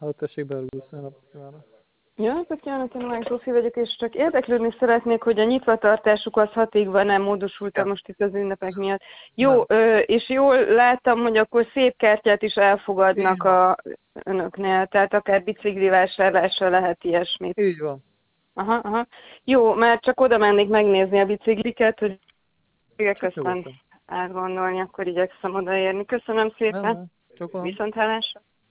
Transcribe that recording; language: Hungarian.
tessék, Bergusz, napot kívánok. Jó napot kívánok, én Novák Zsófi vagyok, és csak érdeklődni szeretnék, hogy a nyitvatartásuk az 6-ig van-e, módosult most itt az ünnepek miatt. Jó, és jól láttam, hogy akkor szép kártyát is elfogadnak önöknél, tehát akár biciklivásárlásra lehet ilyesmit. Így van. Aha. Jó, mert csak oda mennék megnézni a bicikliket, hogy aztán átgondolni, akkor igyekszem odaérni. Köszönöm szépen. Viszonthallásra.